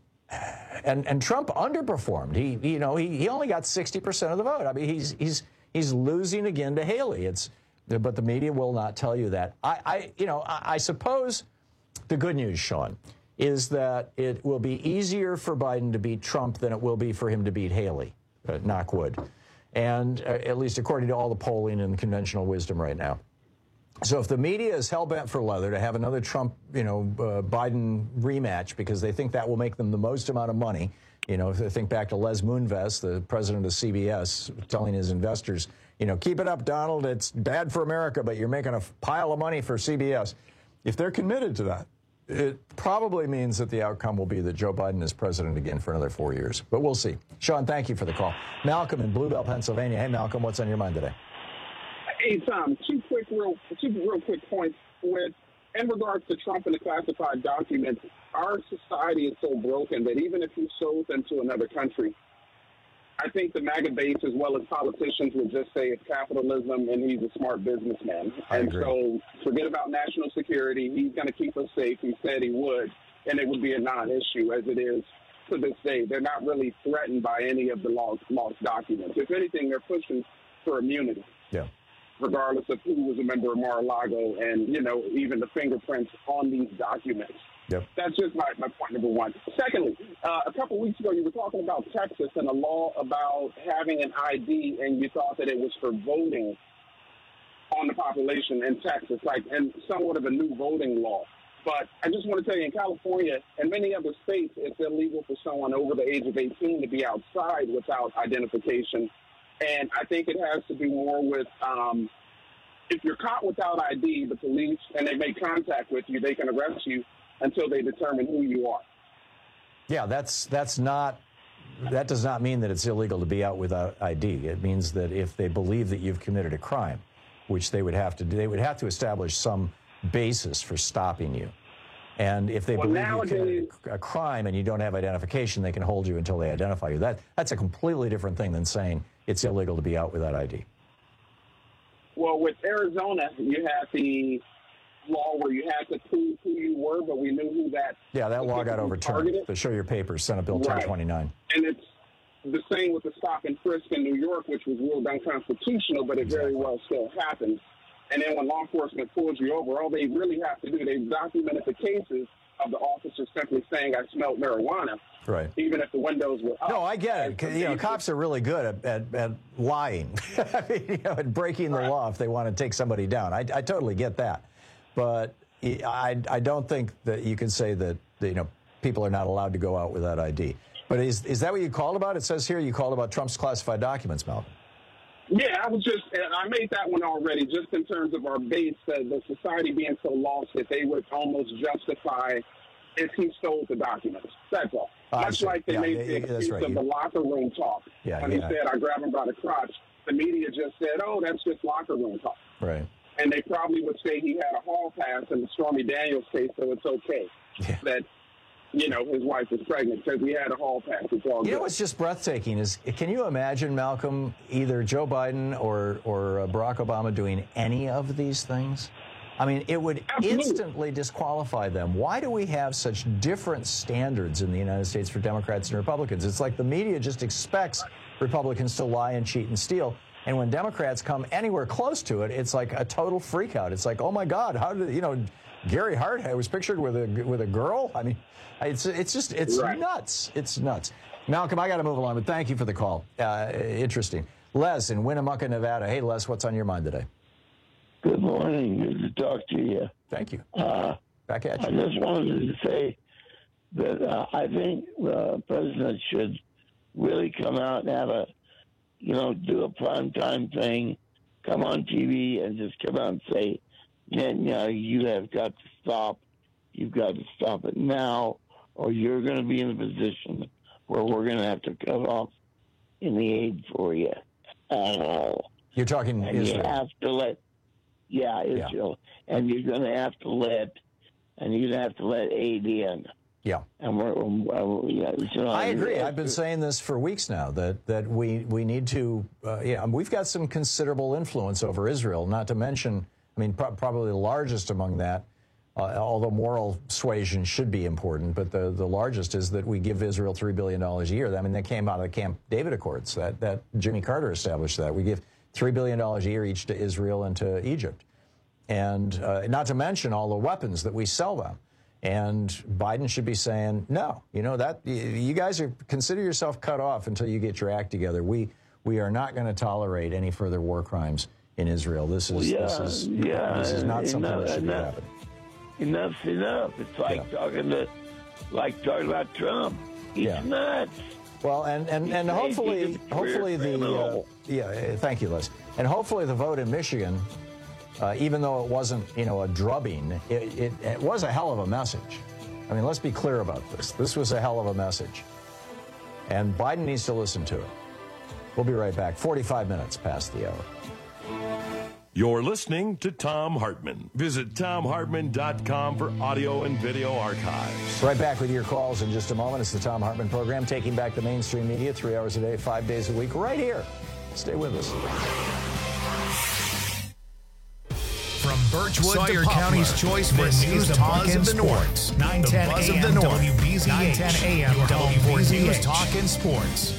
Trump underperformed. He only got 60% of the vote. I mean, he's losing again to Haley. But the media will not tell you that. I suppose the good news, Sean, is that it will be easier for Biden to beat Trump than it will be for him to beat Haley, knock wood. and at least according to all the polling and conventional wisdom right now. So if the media is hell-bent for leather to have another Trump, Biden rematch because they think that will make them the most amount of money, if they think back to Les Moonves, the president of CBS, telling his investors, keep it up, Donald, it's bad for America, but you're making a pile of money for CBS. If they're committed to that, it probably means that the outcome will be that Joe Biden is president again for another 4 years. But we'll see. Sean, thank you for the call. Malcolm in Bluebell, Pennsylvania. Hey, Malcolm, what's on your mind today? Hey, Tom, two real quick points. In regards to Trump and the classified documents, our society is so broken that even if he sold them to another country, I think the MAGA base as well as politicians would just say it's capitalism and he's a smart businessman. And so forget about national security. He's going to keep us safe. He said he would, and it would be a non-issue as it is to this day. They're not really threatened by any of the lost documents. If anything, they're pushing for immunity. Yeah. Regardless of who was a member of Mar-a-Lago and, even the fingerprints on these documents. Yep. That's just my point number one. Secondly, a couple of weeks ago, you were talking about Texas and a law about having an ID, and you thought that it was for voting on the population in Texas, and somewhat of a new voting law. But I just want to tell you, in California and many other states, it's illegal for someone over the age of 18 to be outside without identification. And I think it has to do more with if you're caught without ID, the police, and they make contact with you, they can arrest you until they determine who you are. Yeah, that does not mean that it's illegal to be out without ID. It means that if they believe that you've committed a crime, which they would have to do, they would have to establish some basis for stopping you. And if they believe you committed a crime and you don't have identification, they can hold you until they identify you. That's a completely different thing than saying it's illegal to be out without ID. Well, with Arizona, you have the law where you had to prove who you were, but we knew who that. Yeah, that law got overturned. The Show Your Papers, Senate Bill 1029. And it's the same with the stop and frisk in New York, which was ruled unconstitutional, but it very well still happens. And then when law enforcement pulls you over, all they really have to do, they've documented the cases of the officer simply saying, I smelled marijuana. Right. Even if the windows were up. No, I get it. Cops are really good at lying, at breaking the law if they want to take somebody down. I totally get that. But I don't think that you can say that, people are not allowed to go out without ID. But is that what you called about? It says here you called about Trump's classified documents, Malcolm. Yeah, I made that one already, just in terms of our base, the society being so lost that they would almost justify if he stole the documents. That's all. Much like they made the excuse of the locker room talk. Yeah, when he said, I grabbed him by the crotch, the media just said, oh, that's just locker room talk. Right. And they probably would say he had a hall pass in the Stormy Daniels case, so it's okay that his wife was pregnant because he had a hall pass. It's all good. What's just breathtaking is, can you imagine, Malcolm, either Joe Biden or Barack Obama doing any of these things? I mean, it would instantly disqualify them. Why do we have such different standards in the United States for Democrats and Republicans? It's like the media just expects Republicans to lie and cheat and steal. And when Democrats come anywhere close to it, it's like a total freak out. It's like, oh my God, how did, Gary Hart was pictured with a girl? I mean, it's nuts. It's nuts. Malcolm, I got to move along, but thank you for the call. Interesting. Les in Winnemucca, Nevada. Hey, Les, what's on your mind today? Good morning. Good to talk to you. Thank you. Back at you. I just wanted to say that I think the president should really come out and have do a primetime thing, come on TV and just come out and say, you have got to stop. You've got to stop it now, or you're going to be in a position where we're going to have to cut off any aid for you at all. You're talking Israel. You have to let, Israel. Yeah. And you're going to have to let aid in. Yeah. And I agree. I've been saying this for weeks now, that we need to, we've got some considerable influence over Israel, not to mention, probably the largest among that, although moral suasion should be important, but the largest is that we give Israel $3 billion a year. I mean, that came out of the Camp David Accords, that Jimmy Carter established that. We give $3 billion a year each to Israel and to Egypt. And not to mention all the weapons that we sell them. And Biden should be saying, no, you guys consider yourself cut off until you get your act together. We We are not going to tolerate any further war crimes in Israel. This is not something that should be happening. Enough's enough. It's like talking about Trump. He's nuts. Well, and hopefully the thank you, Liz. And hopefully the vote in Michigan, even though it wasn't a drubbing, it was a hell of a message. I mean, let's be clear about this. This was a hell of a message, and Biden needs to listen to it. We'll be right back. 45 minutes past the hour. You're listening to Thom Hartmann. Visit ThomHartmann.com for audio and video archives. Right back with your calls in just a moment. It's the Thom Hartmann program, taking back the mainstream media 3 hours a day, 5 days a week, right here. Stay with us. From Birchwood Sawyer County's choice for news, talk, and sports. 910 a.m. WBZH. 910 a.m. WBZH. News, talk, and sports.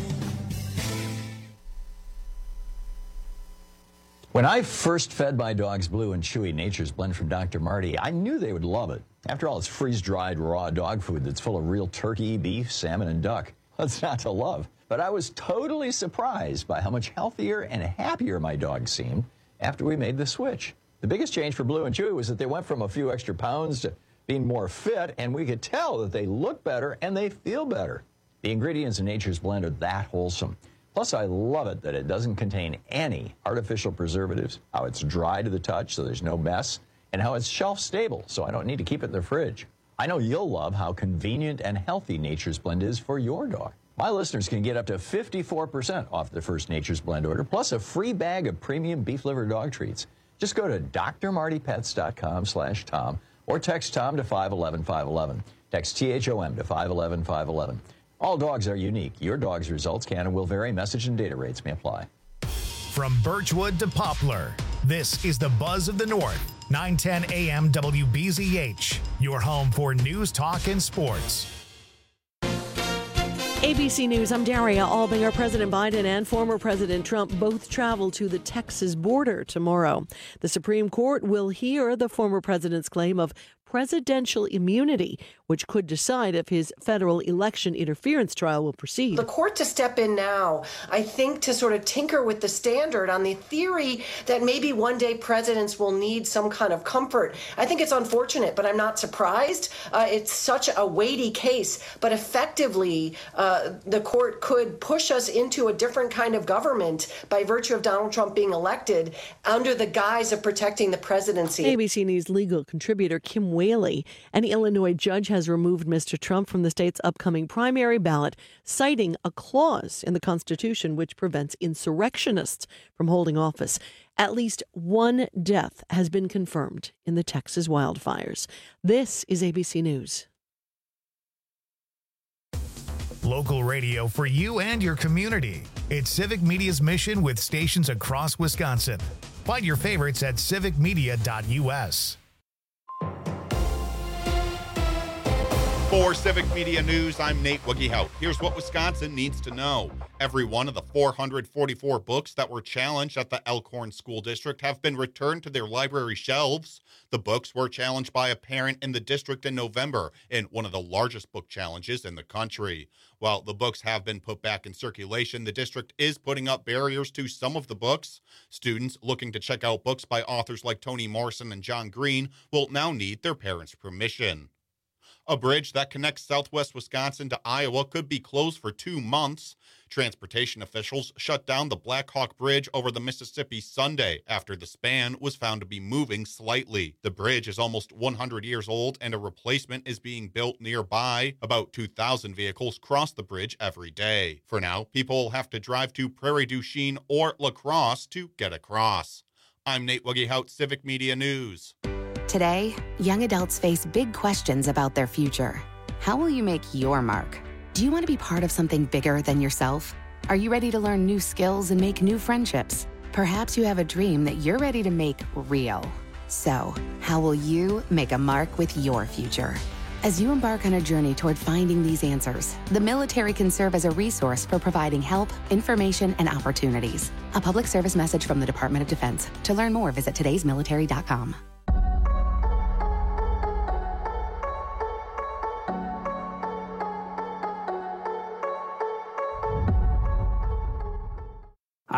When I first fed my dogs Blue and Chewy Nature's Blend from Dr. Marty, I knew they would love it. After all, it's freeze-dried raw dog food that's full of real turkey, beef, salmon, and duck. What's not to love? But I was totally surprised by how much healthier and happier my dogs seemed after we made the switch. The biggest change for Blue and Chewy was that they went from a few extra pounds to being more fit, and we could tell that they look better and they feel better. The ingredients in Nature's Blend are that wholesome. Plus, I love it that it doesn't contain any artificial preservatives, how it's dry to the touch so there's no mess, and how it's shelf stable so I don't need to keep it in the fridge. I know you'll love how convenient and healthy Nature's Blend is for your dog. My listeners can get up to 54% off their first Nature's Blend order, plus a free bag of premium beef liver dog treats. Just go to drmartypets.com/Tom or text Tom to 511-511. Text THOM to 511-511. All dogs are unique. Your dog's results can and will vary. Message and data rates may apply. From Birchwood to Poplar, this is the Buzz of the North. 910 a.m. WBZH. Your home for news, talk, and sports. ABC News, I'm Daria Albinger. President Biden and former President Trump both travel to the Texas border tomorrow. The Supreme Court will hear the former president's claim of presidential immunity, which could decide if his federal election interference trial will proceed. The court to step in now, I think, to sort of tinker with the standard on the theory that maybe one day presidents will need some kind of comfort. I think it's unfortunate, but I'm not surprised. It's such a weighty case, but effectively, the court could push us into a different kind of government by virtue of Donald Trump being elected under the guise of protecting the presidency. ABC News legal contributor Kim Whaley, an Illinois judge, has removed Mr. Trump from the state's upcoming primary ballot, citing a clause in the Constitution which prevents insurrectionists from holding office. At least one death has been confirmed in the Texas wildfires. This is ABC News. Local radio for you and your community. It's Civic Media's mission with stations across Wisconsin. Find your favorites at civicmedia.us. For Civic Media News, I'm Nate Wiggyhout. Here's what Wisconsin needs to know. Every one of the 444 books that were challenged at the Elkhorn School District have been returned to their library shelves. The books were challenged by a parent in the district in November in one of the largest book challenges in the country. While the books have been put back in circulation, the district is putting up barriers to some of the books. Students looking to check out books by authors like Toni Morrison and John Green will now need their parents' permission. A bridge that connects southwest Wisconsin to Iowa could be closed for 2 months. Transportation officials shut down the Black Hawk Bridge over the Mississippi Sunday after the span was found to be moving slightly. The bridge is almost 100 years old and a replacement is being built nearby. About 2,000 vehicles cross the bridge every day. For now, people will have to drive to Prairie du Chien or La Crosse to get across. I'm Nate Wiggyhout, Civic Media News. Today, young adults face big questions about their future. How will you make your mark? Do you want to be part of something bigger than yourself? Are you ready to learn new skills and make new friendships? Perhaps you have a dream that you're ready to make real. So, how will you make a mark with your future? As you embark on a journey toward finding these answers, the military can serve as a resource for providing help, information, and opportunities. A public service message from the Department of Defense. To learn more, visit today'smilitary.com.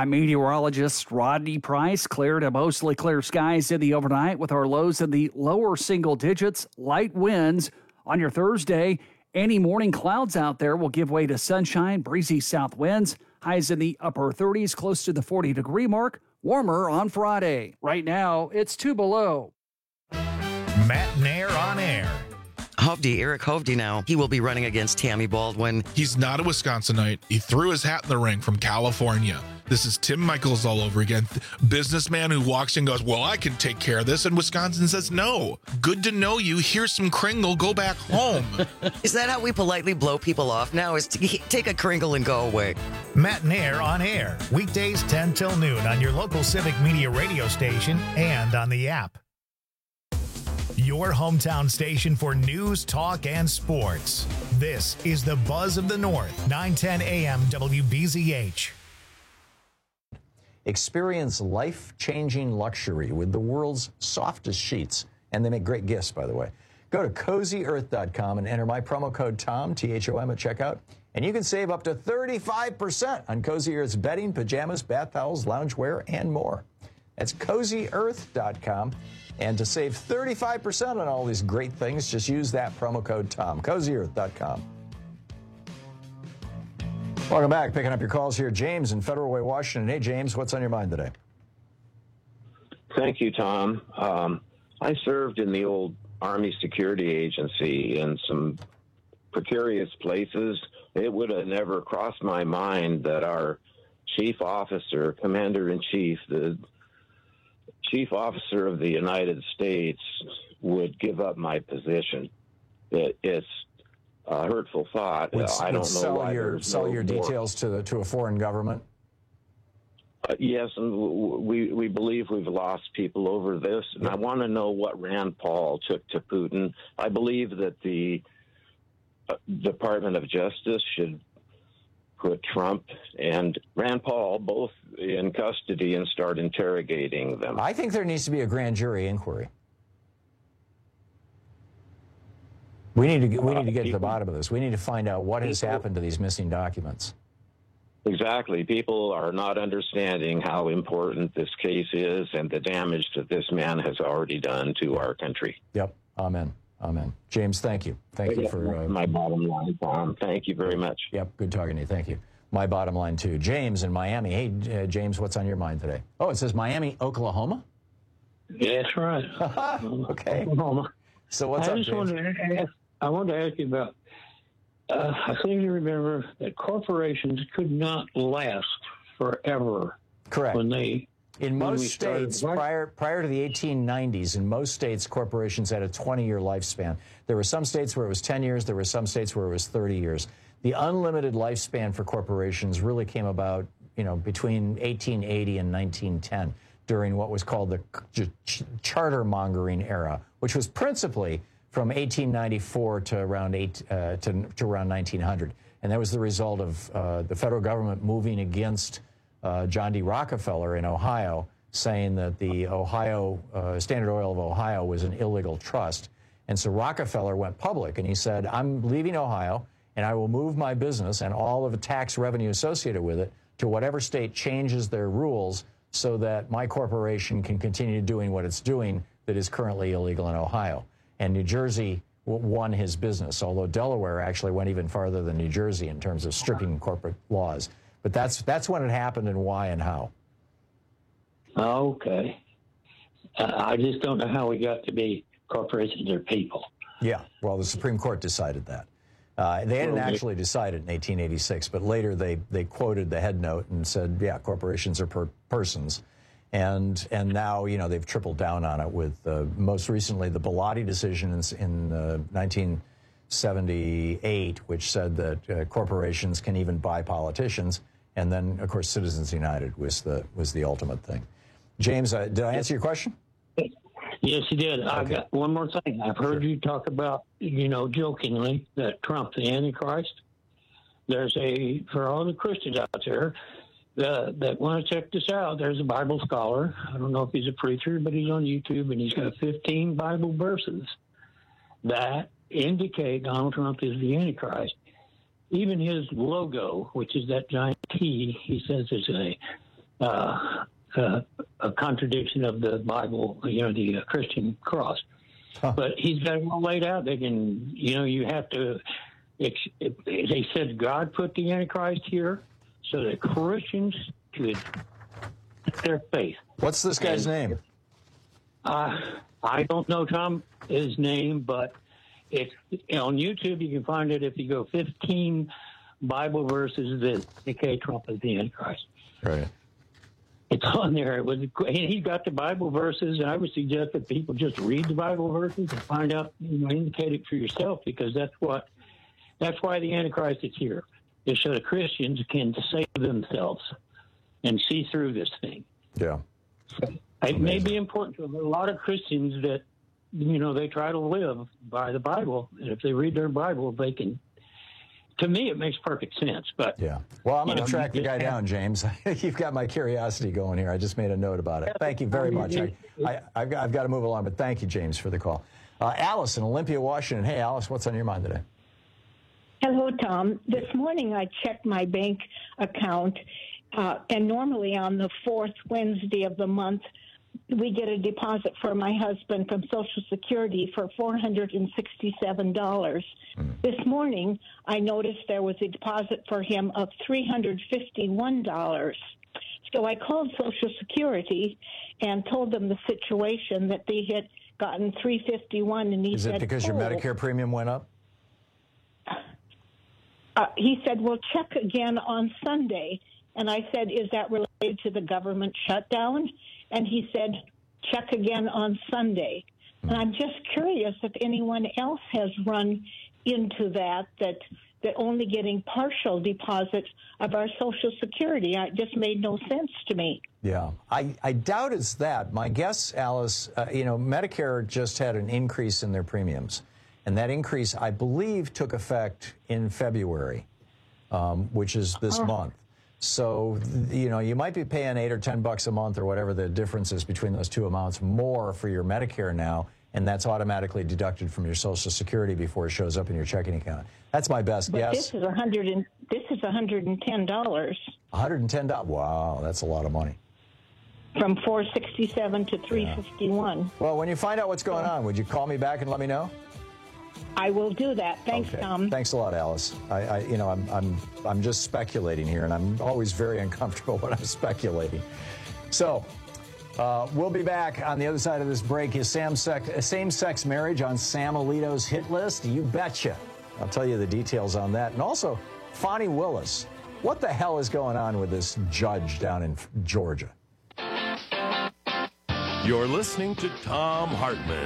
I'm meteorologist Rodney Price. Clear to mostly clear skies in the overnight with our lows in the lower single digits. Light winds on your Thursday. Any morning clouds out there will give way to sunshine, breezy south winds. Highs in the upper 30s, close to the 40-degree mark. Warmer on Friday. Right now, it's 2 below. Matt Nair on air. Eric Hovde now. He will be running against Tammy Baldwin. He's not a Wisconsinite. He threw his hat in the ring from California. This is Tim Michaels all over again. Businessman who walks in and goes, well, I can take care of this. And Wisconsin says, no. Good to know you. Here's some Kringle. Go back home. Is that how we politely blow people off now? Is to take a Kringle and go away? Matt Nair on air. Weekdays 10 till noon on your local Civic Media radio station and on the app. Your hometown station for news, talk, and sports. This is the Buzz of the North, 910 AM WBZH. Experience life-changing luxury with the world's softest sheets. And they make great gifts, by the way. Go to CozyEarth.com and enter my promo code TOM, T-H-O-M, at checkout. And you can save up to 35% on Cozy Earth's bedding, pajamas, bath towels, loungewear, and more. That's CozyEarth.com. And to save 35% on all these great things, just use that promo code TOM, CozyEarth.com. Welcome back. Picking up your calls here. James in Federal Way, Washington. Hey, James, what's on your mind today? Thank you, Tom. I served in the old Army Security Agency in some precarious places. It would have never crossed my mind that our chief officer, commander-in-chief, the chief officer of the United States, would give up my position. It's a hurtful thought. I don't know why. Sell your details to a foreign government. Yes, and we believe we've lost people over this, and I want to know what Rand Paul took to Putin. I believe that the Department of Justice should put Trump and Rand Paul both in custody and start interrogating them. I think there needs to be a grand jury inquiry. We need to get to the bottom of this. We need to find out what has happened to these missing documents. Exactly. People are not understanding how important this case is and the damage that this man has already done to our country. Yep. Amen. Amen. James, thank you. Thank you for my bottom line, Tom. Thank you very much. Yep. Good talking to you. Thank you. My bottom line, too. James in Miami. Hey, James, what's on your mind today? Oh, it says Miami, Oklahoma? Yeah, that's right. Okay. Oklahoma. So what's up, James? I wanted to ask you about, I seem to remember that corporations could not last forever. Correct. In most states, prior to the 1890s, in most states, corporations had a 20-year lifespan. There were some states where it was 10 years. There were some states where it was 30 years. The unlimited lifespan for corporations really came about, between 1880 and 1910, during what was called the charter-mongering era, which was principally from 1894 to around 1900. And that was the result of the federal government moving against John D. Rockefeller in Ohio, saying that the Standard Oil of Ohio was an illegal trust. And so Rockefeller went public, and he said, I'm leaving Ohio, and I will move my business and all of the tax revenue associated with it to whatever state changes their rules so that my corporation can continue doing what it's doing that is currently illegal in Ohio. And New Jersey won his business, although Delaware actually went even farther than New Jersey in terms of stripping corporate laws. But that's when it happened and why and how. Okay. I just don't know how we got to be corporations or people. Yeah, well, the Supreme Court decided that. They hadn't actually decided in 1886, but later they quoted the head note and said, yeah, corporations are persons. And now, they've tripled down on it with most recently the Bellotti decision in 1978, which said that corporations can even buy politicians. And then, of course, Citizens United was the ultimate thing. James, did I answer your question? Yes, you did. Okay. I've got one more thing. I've heard you talk about, jokingly, that Trump, the Antichrist. For all the Christians out there that want to check this out, there's a Bible scholar. I don't know if he's a preacher, but he's on YouTube, and he's got 15 Bible verses that indicate Donald Trump is the Antichrist. Even his logo, which is that giant T, he says is a contradiction of the Bible, the Christian cross. But he's got it all laid out. They can, you have to. They said God put the Antichrist here so that Christians could get their faith. What's this guy's name? I don't know Tom his name, but it's on YouTube. You can find it if you go 15 Bible verses that indicate Trump as the Antichrist. Right. It's on there. And he got the Bible verses, and I would suggest that people just read the Bible verses and find out, indicate it for yourself, because that's why the Antichrist is here, is so the Christians can save themselves and see through this thing. Yeah. So it may be important to a lot of Christians that, they try to live by the Bible, and if they read their Bible, they can. To me, it makes perfect sense. But yeah, well, I'm going to track the guy down, James. You've got my curiosity going here. I just made a note about it. Thank you very much. I've got to move along, but thank you, James, for the call. Alice in Olympia, Washington. Hey, Alice, what's on your mind today? Hello, Tom. This morning I checked my bank account, and normally on the fourth Wednesday of the month, we get a deposit for my husband from Social Security for $467. This morning, I noticed there was a deposit for him of $351. So I called Social Security and told them the situation, that they had gotten $351, and he said, "Is it because your Medicare premium went up?" He said, "Well, check again on Sunday." And I said, "Is that related to the government shutdown?" And he said, "Check again on Sunday." And I'm just curious if anyone else has run into that only getting partial deposits of our Social Security. It just made no sense to me. Yeah, I doubt it's that. My guess, Alice, Medicare just had an increase in their premiums. And that increase, I believe, took effect in February, which is this month. So, you might be paying $8 or $10 a month or whatever the difference is between those two amounts more for your Medicare now, and that's automatically deducted from your Social Security before it shows up in your checking account. That's my best guess. This is $110. $110. Wow, that's a lot of money. From $467 to $351. Well, when you find out what's going on, would you call me back and let me know? I will do that. Thanks, okay. Tom. Thanks a lot, Alice. I'm just speculating here, and I'm always very uncomfortable when I'm speculating. So, we'll be back on the other side of this break. Is same-sex marriage on Sam Alito's hit list? You betcha. I'll tell you the details on that. And also, Fani Willis. What the hell is going on with this judge down in Georgia? You're listening to Thom Hartmann.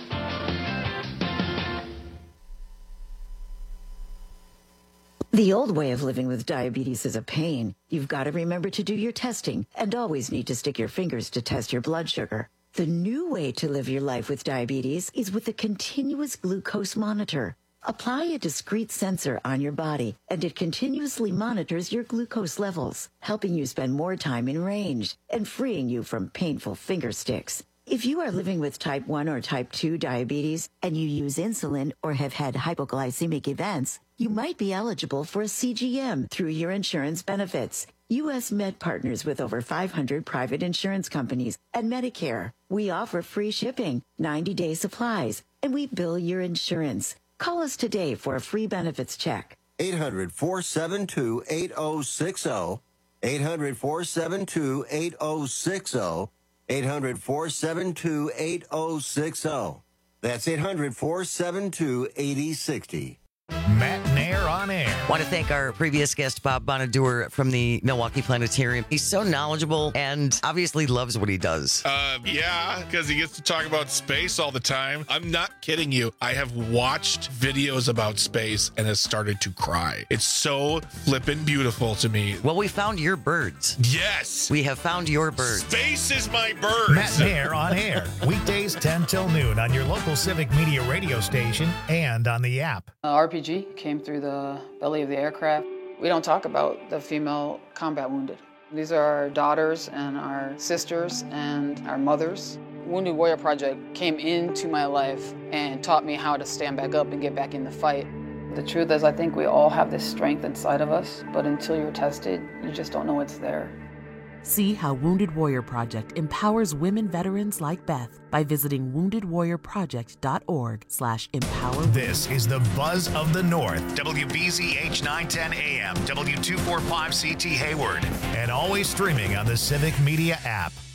The old way of living with diabetes is a pain. You've got to remember to do your testing and always need to stick your fingers to test your blood sugar. The new way to live your life with diabetes is with a continuous glucose monitor. Apply a discrete sensor on your body, and it continuously monitors your glucose levels, helping you spend more time in range and freeing you from painful finger sticks. If you are living with type 1 or type 2 diabetes and you use insulin or have had hypoglycemic events, you might be eligible for a CGM through your insurance benefits. U.S. Med partners with over 500 private insurance companies and Medicare. We offer free shipping, 90-day supplies, and we bill your insurance. Call us today for a free benefits check. 800-472-8060. 800-472-8060. 800-472-8060. That's 800-472-8060. Matt Nair on air. Want to thank our previous guest, Bob Bonaduer from the Milwaukee Planetarium. He's so knowledgeable and obviously loves what he does. Yeah, because he gets to talk about space all the time. I'm not kidding you. I have watched videos about space and has started to cry. It's so flippin' beautiful to me. Well, we found your birds. Yes. We have found your birds. Space is my birds. Matt Nair on air. Weekdays 10 till noon on your local Civic Media radio station and on the app. RPG came through the belly of the aircraft. We don't talk about the female combat wounded. These are our daughters and our sisters and our mothers. Wounded Warrior Project came into my life and taught me how to stand back up and get back in the fight. The truth is, I think we all have this strength inside of us, but until you're tested, you just don't know it's there. See how Wounded Warrior Project empowers women veterans like Beth by visiting woundedwarriorproject.org/empower. This is the Buzz of the North, WBZH 910 AM, W245CT Hayward, and always streaming on the Civic Media app.